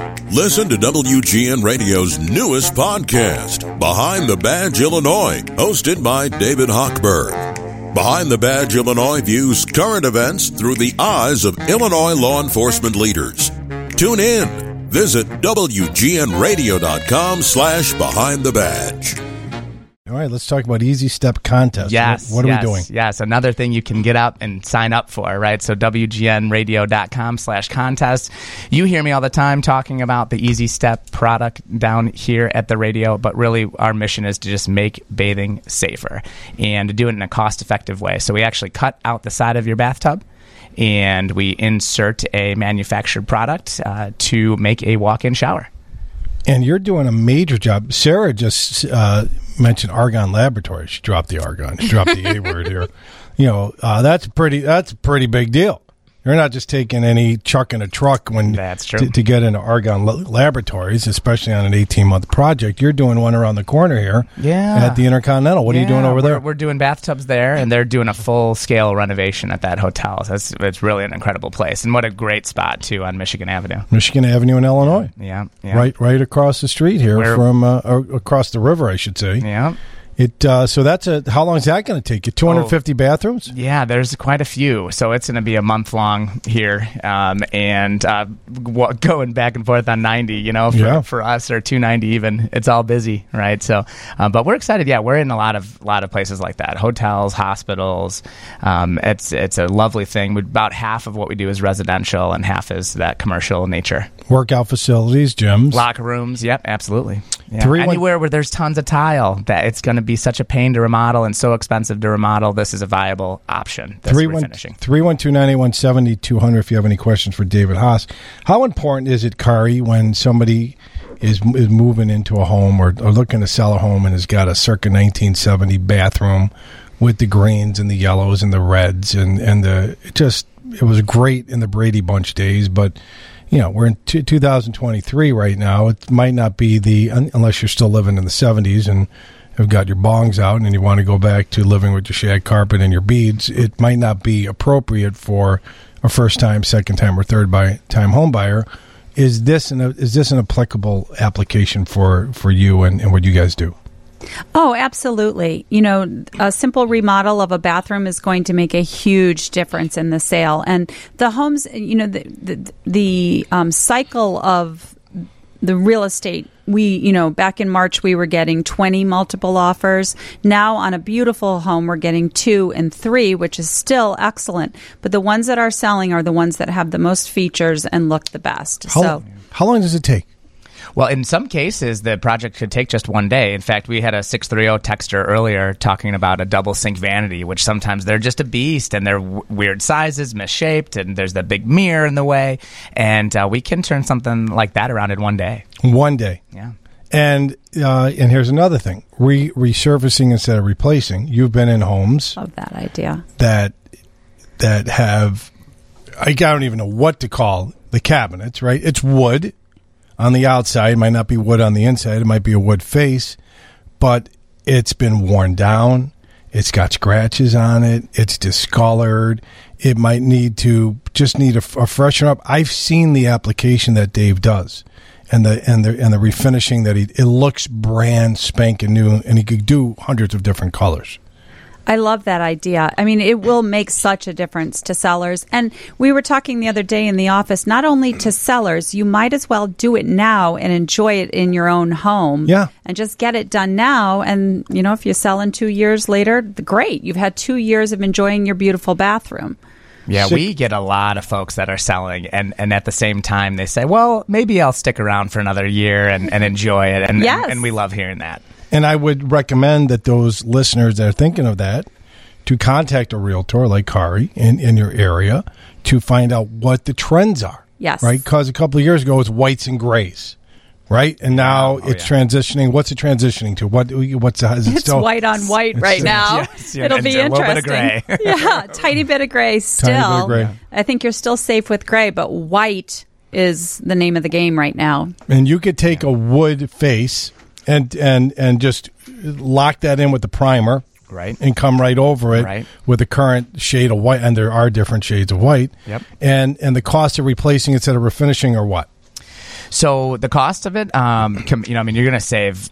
Listen to WGN Radio's newest podcast, Behind the Badge Illinois, hosted by David Hochberg. Behind the Badge Illinois views current events through the eyes of Illinois law enforcement leaders. Tune in. Visit WGNradio.com/Behind the Badge. All right, let's talk about Easy Step Contest. Yes. What are we doing? Yes, another thing you can get up and sign up for, right? So WGNradio.com/contest. You hear me all the time talking about the Easy Step product down here at the radio, but really our mission is to just make bathing safer and to do it in a cost-effective way. So we actually cut out the side of your bathtub and we insert a manufactured product to make a walk-in shower. And you're doing a major job. Sarah just mentioned Argonne Laboratories. She dropped the Argonne. She dropped the A word here. You know, that's a pretty big deal. You're not just taking any chuck in a truck That's true. To get into Argonne Laboratories, especially on an 18-month project. You're doing one around the corner here at the Intercontinental. What are you doing over there? We're doing bathtubs there, and they're doing a full-scale renovation at that hotel. So it's really an incredible place. And what a great spot, too, on Michigan Avenue. Michigan Avenue in Illinois. Yeah. Right across the street here from across the river, I should say. Yeah. So that's how long is that going to take you? 250 bathrooms? Yeah, there's quite a few. So it's going to be a month long here, and going back and forth on 90. For us, or 290 even. It's all busy, right? So, but we're excited. Yeah, we're in a lot of places like that: hotels, hospitals. It's a lovely thing. About half of what we do is residential, and half is that commercial nature. Workout facilities, gyms, locker rooms. Yep, absolutely. Yeah. Anywhere where there's tons of tile, that it's going to be such a pain to remodel and so expensive to remodel, this is a viable option. That's refinishing. 312-981-7200 if you have any questions for David Haas. How important is it, Kari, when somebody is moving into a home or looking to sell a home and has got a circa 1970 bathroom with the greens and the yellows and the reds and it was great in the Brady Bunch days, but we're in 2023 right now. It might not be unless you're still living in the 70s and have got your bongs out and you want to go back to living with your shag carpet and your beads. It might not be appropriate for a first-time, second-time, or third-time home buyer. Is this an applicable application for you and what you guys do? Oh, absolutely. A simple remodel of a bathroom is going to make a huge difference in the sale. And the homes, the cycle of the real estate, back in March, we were getting 20 multiple offers. Now on a beautiful home, we're getting 2 and 3, which is still excellent. But the ones that are selling are the ones that have the most features and look the best. How long does it take? Well, in some cases, the project could take just one day. In fact, we had a 630 texter earlier talking about a double sink vanity, which sometimes they're just a beast, and they're weird sizes, misshaped, and there's the big mirror in the way. And we can turn something like that around in one day. One day. Yeah. And here's another thing. Resurfacing instead of replacing. You've been in homes. Love that idea. That have, I don't even know what to call the cabinets, right? It's wood. On the outside, it might not be wood on the inside. It might be a wood face, but it's been worn down. It's got scratches on it. It's discolored. It might need a freshen up. I've seen the application that Dave does, and the refinishing that it looks brand spanking new, and he could do hundreds of different colors. I love that idea. I mean, it will make such a difference to sellers. And we were talking the other day in the office, not only to sellers, you might as well do it now and enjoy it in your own home. Yeah. And just get it done now. And, if you sell in 2 years later, great. You've had 2 years of enjoying your beautiful bathroom. Yeah, we get a lot of folks that are selling, and at the same time they say, well, maybe I'll stick around for another year and enjoy it. And we love hearing that. And I would recommend that those listeners that are thinking of that to contact a realtor like Kari in your area to find out what the trends are. Yes. Right? Because a couple of years ago, it was whites and grays. Right? And now it's transitioning. What's it transitioning to? It's still white on white right now. Yes, it'll be interesting. A little bit of gray. Yeah, tiny bit of gray still. Tiny bit of gray. I think you're still safe with gray, but white is the name of the game right now. And you could take a wood face and just lock that in with the primer, right, and come right over it, right, with the current shade of white, and there are different shades of white. Yep. And the cost of replacing instead of refinishing are what? So the cost of it, you're going to save,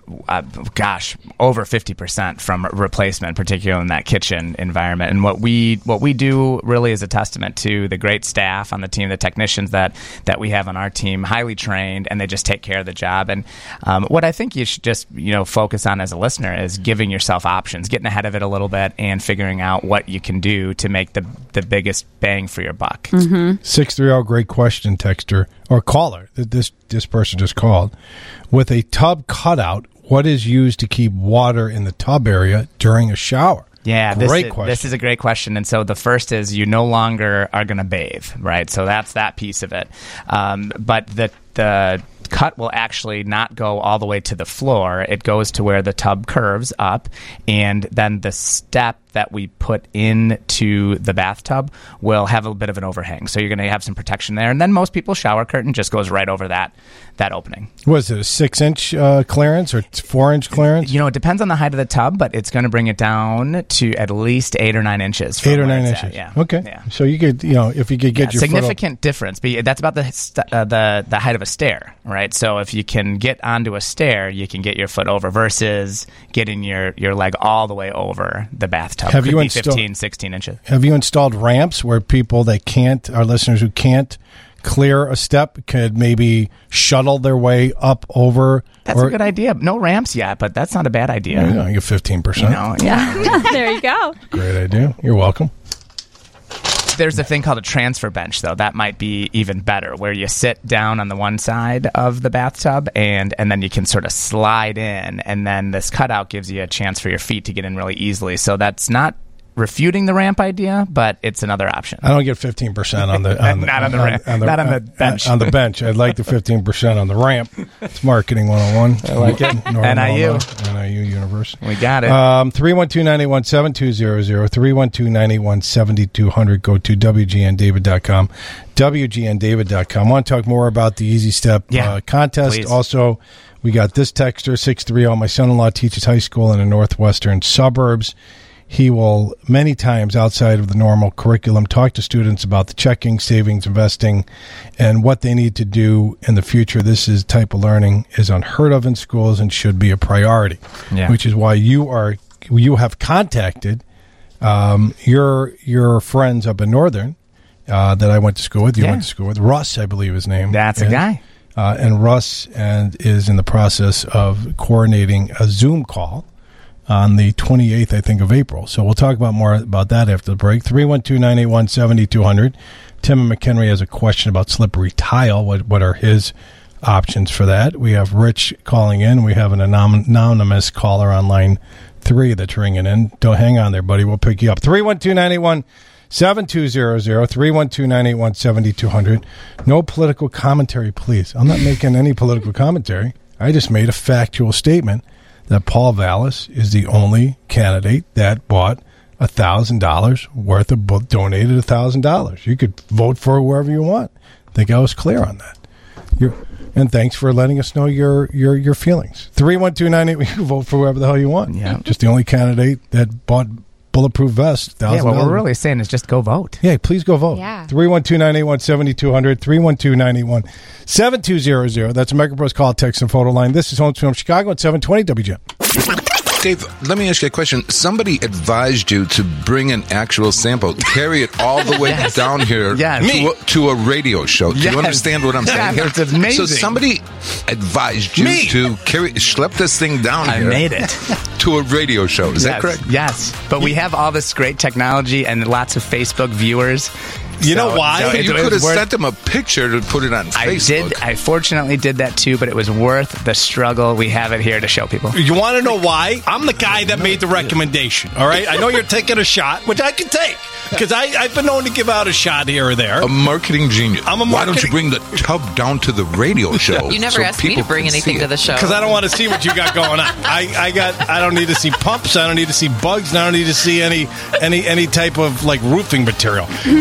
over 50% from replacement, particularly in that kitchen environment. And what we do really is a testament to the great staff on the team, the technicians that we have on our team, highly trained, and they just take care of the job. And what I think you should just focus on as a listener is giving yourself options, getting ahead of it a little bit, and figuring out what you can do to make the biggest bang for your buck. 630, great question, texter or caller. This person just called. With a tub cutout, what is used to keep water in the tub area during a shower? Yeah, great question. This is a great question. And so the first is you no longer are going to bathe, right? So that's that piece of it. But the cut will actually not go all the way to the floor. It goes to where the tub curves up, and then the step that we put into the bathtub will have a bit of an overhang. So you're going to have some protection there. And then most people's shower curtain just goes right over that opening. Was it a 6-inch clearance or 4-inch clearance? It depends on the height of the tub, but it's going to bring it down to at least 8 or 9 inches. 8 or 9 inches. Yeah. Okay. Yeah. So you could, if you could get your significant difference. But that's about the height of a stair, right? So if you can get onto a stair, you can get your foot over versus getting your leg all the way over the bathtub. Have you installed 15, 16 inches? Have you installed ramps where people our listeners who can't clear a step could maybe shuttle their way up over? That's a good idea. No ramps yet, but that's not a bad idea. You get 15%. Yeah. There you go. Great idea. You're welcome. There's a thing called a transfer bench, though. That might be even better, where you sit down on the one side of the bathtub, and then you can sort of slide in, and then this cutout gives you a chance for your feet to get in really easily. So that's not refuting the ramp idea, but it's another option. I don't get 15% on the not on the ramp, not on the bench. On the bench, I'd like the 15% on the ramp. It's marketing 101. I like it. NIU University. We got it. 312-981-7200, 312-981-7200. Go to WGNDavid.com, WGNDavid.com. I want to talk more about the Easy Step contest. Please. Also, we got this texter, 630. My son-in-law teaches high school in the northwestern suburbs. He will, many times outside of the normal curriculum, talk to students about the checking, savings, investing, and what they need to do in the future. This type of learning is unheard of in schools and should be a priority, which is why you have contacted your friends up in Northern that I went to school with. You went to school with. Russ, I believe his name. That's a guy. And Russ is in the process of coordinating a Zoom call on the 28th, I think, of April. So we'll talk more about that after the break. 312-981-7200. Tim and McHenry has a question about slippery tile. What are his options for that? We have Rich calling in. We have an anonymous caller on line 3 that's ringing in. Don't hang on there, buddy. We'll pick you up. 312-981-7200, 312-981-7200. No political commentary, please. I'm not making any political commentary. I just made a factual statement that Paul Vallis is the only candidate that bought $1,000 worth of donated $1,000. You could vote for whoever you want. I think I was clear on that. And thanks for letting us know your feelings. 31298, you can vote for whoever the hell you want. Yeah. Just the only candidate that bought bulletproof vest. Yeah, what we're really saying is just go vote. Yeah, please go vote. Yeah. 312-981-7200, 312-981-7200. That's a Megabros call, text, and photo line. This is Home from Chicago at 720 WGN. Dave, let me ask you a question. Somebody advised you to bring an actual sample, carry it all the way down here to a radio show. Do you understand what I'm saying here? It's amazing. So somebody advised you to schlep this thing down here. I made it. To a radio show. Is that correct? Yes. But we have all this great technology and lots of Facebook viewers. You know why? You could have sent them a picture to put it on Facebook. I fortunately did that too, but it was worth the struggle. We have it here to show people. You want to know why? I'm the guy that made the recommendation, all right? I know you're taking a shot, which I can take, because I've been known to give out a shot here or there. A marketing genius. Why don't you bring the tub down to the radio show? You never asked me to bring anything to the show. Because I don't want to see what you got going on. I don't need to see pumps. I don't need to see bugs. And I don't need to see any type of like roofing material. But he could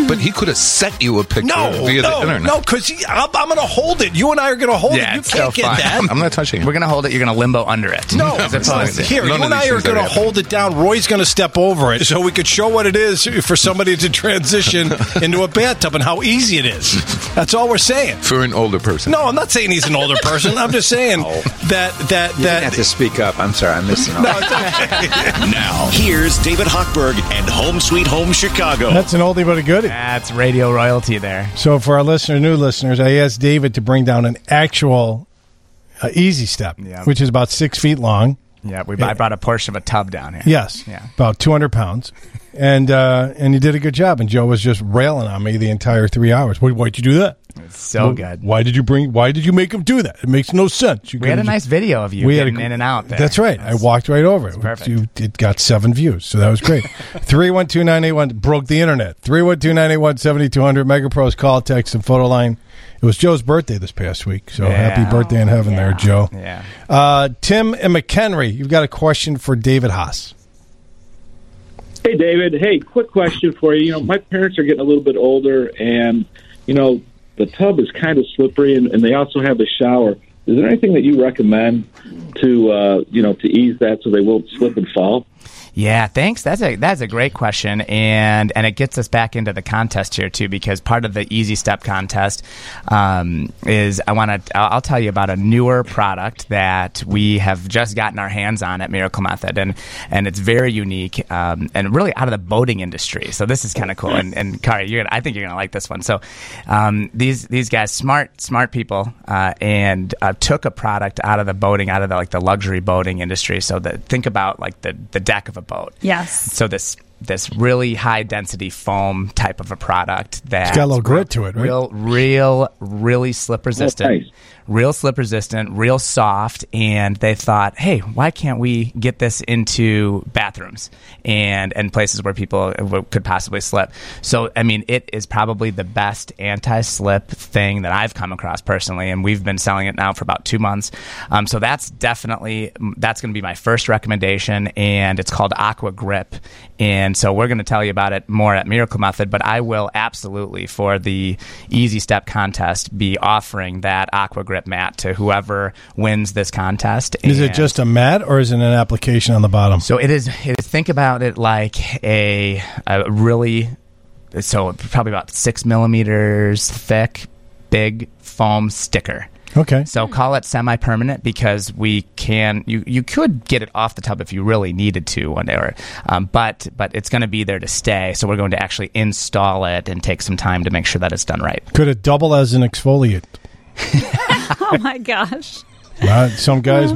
have sent you a picture via the internet. No, because I'm going to hold it. You and I are going to hold it. You can't get that. I'm not touching it. We're going to hold it. You're going to limbo under it. No. Here, you and I are going to hold it down. Roy's going to step over it so we could show what it is for somebody to transition into a bathtub and how easy it is. That's all we're saying. For an older person. No, I'm not saying he's an older person. I'm just saying that you have to speak up. I'm sorry, I'm missing all. Now, here's David Hochberg and Home Sweet Home Chicago. That's an oldie but a goodie. That's radio royalty there. So for our new listeners, I asked David to bring down an actual Easy Step, which is about 6 feet long. Yeah, I brought a portion of a tub down here. Yes, about 200 pounds. And you did a good job. And Joe was just railing on me the entire 3 hours. Why'd you do that? It's so good. Why did you make him do that? It makes no sense. We had a nice video of you getting in and out there. That's right. I walked right over it. Perfect. It got 7 views, so that was great. 312-981 broke the internet. 312-981-7200 MegaPro's call, text, and photo line. It was Joe's birthday this past week, so happy birthday in heaven there, Joe. Yeah. Tim and McHenry, you've got a question for David Haas. Hey, David. Hey, quick question for you. You know, my parents are getting a little bit older, and, you know, the tub is kind of slippery, and they also have a shower. Is there anything that you recommend to ease that so they won't slip and fall? Yeah, thanks. That's a great question, and it gets us back into the contest here too, because part of the Easy Step contest is I'll tell you about a newer product that we have just gotten our hands on at Miracle Method, and it's very unique and really out of the boating industry. So this is kind of cool. And Kari, I think you're gonna like this one. So these guys, smart people, and took a product out of the boating, out of the luxury boating industry. So think about like the deck of a boat. Yes. So this really high density foam type of a product that's it's got a little grit to it, right? Really slip resistant. Oh, nice. Real slip resistant, real soft, and they thought, hey, why can't we get this into bathrooms and places where people could possibly slip? So, I mean, it is probably the best anti-slip thing that I've come across personally, and we've been selling it now for about 2 months. So that's going to be my first recommendation, and it's called Aqua Grip. And so we're going to tell you about it more at Miracle Method, but I will absolutely, for the Easy Step contest, be offering that Aqua Grip mat to whoever wins this contest. Is it just a mat, or is it an application on the bottom? So it is. Think about it like a really, so probably about 6 millimeters thick, big foam sticker. Okay. So call it semi-permanent because you could get it off the tub if you really needed to one day, but it's going to be there to stay. So we're going to actually install it and take some time to make sure that it's done right. Could it double as an exfoliant? Oh my gosh. Some guys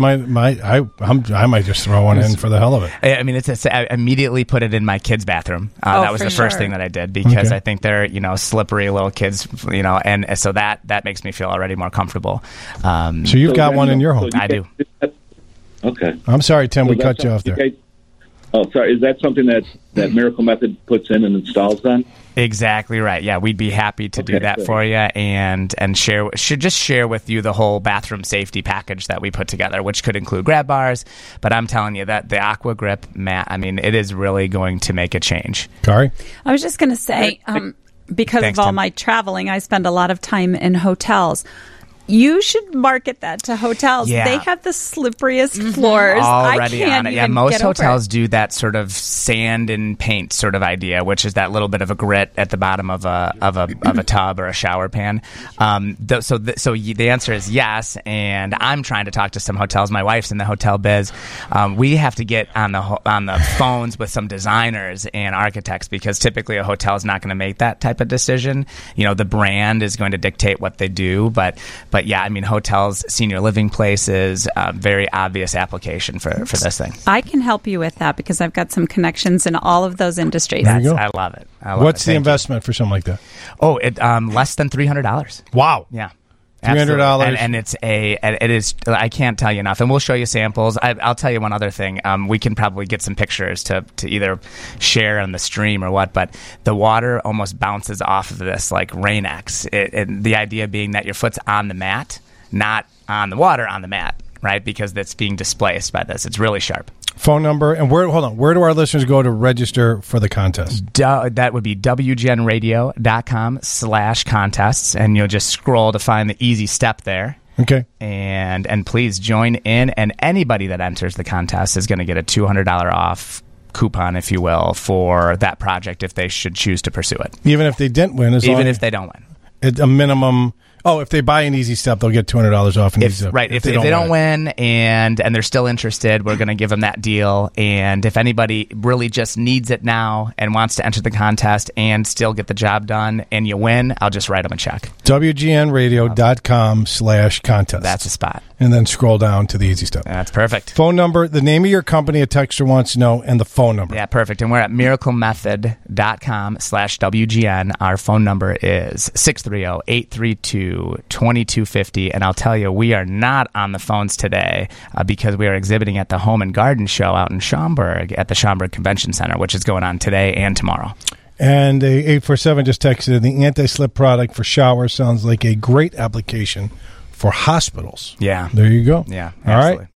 I might just throw one in for the hell of it. I mean, I immediately put it in my kids' bathroom. That was the first thing that I did because I think they're slippery little kids, and so that makes me feel already more comfortable. So you've got one in your home? I do. Okay. I'm sorry, Tim. We cut you off there. Sorry. Is that something that Miracle Method puts in and installs then? Exactly right. Yeah, we'd be happy to do that for you and share with you the whole bathroom safety package that we put together, which could include grab bars. But I'm telling you that the Aqua Grip mat, I mean, it is really going to make a change. Kari? I was just going to say, because of all my traveling, I spend a lot of time in hotels. You should market that to hotels. Yeah. They have the slipperiest floors. Already on it. Yeah, most hotels do that sort of sand and paint sort of idea, which is that little bit of a grit at the bottom of a tub or a shower pan. So the answer is yes. And I'm trying to talk to some hotels. My wife's in the hotel biz. We have to get on the phones with some designers and architects because typically a hotel is not going to make that type of decision. The brand is going to dictate what they do, but yeah, I mean, hotels, senior living places, very obvious application for this thing. I can help you with that because I've got some connections in all of those industries. There you go. I love it. What's the investment for something like that? Oh, less than $300. Wow. Yeah. $300, and it is. I can't tell you enough, and we'll show you samples. I'll tell you one other thing. We can probably get some pictures to either share on the stream or what. But the water almost bounces off of this like Rain-X. The idea being that your foot's on the mat, not on the water on the mat, right? Because that's being displaced by this. It's really sharp. Phone number, and where do our listeners go to register for the contest? That would be wgenradio.com/contests, and you'll just scroll to find the easy step there. Okay. And please join in, and anybody that enters the contest is going to get a $200 off coupon, if you will, for that project if they should choose to pursue it. Even if they didn't win? Even if they don't win. At a minimum... Oh, if they buy an Easy Step, they'll get $200 off an Easy Step. Right. If they don't win and they're still interested, we're going to give them that deal. And if anybody really just needs it now and wants to enter the contest and still get the job done and you win, I'll just write them a check. WGNradio.com/contest. That's a spot. And then scroll down to the Easy Step. That's perfect. Phone number, the name of your company a texter wants to know, and the phone number. Yeah, perfect. And we're at miraclemethod.com/WGN. Our phone number is 630-832-2250. And I'll tell you, we are not on the phones today because we are exhibiting at the Home and Garden Show out in Schaumburg at the Schaumburg Convention Center, which is going on today and tomorrow. And 847 just texted, the anti-slip product for showers sounds like a great application for hospitals. Yeah. There you go. Yeah, all absolutely. right.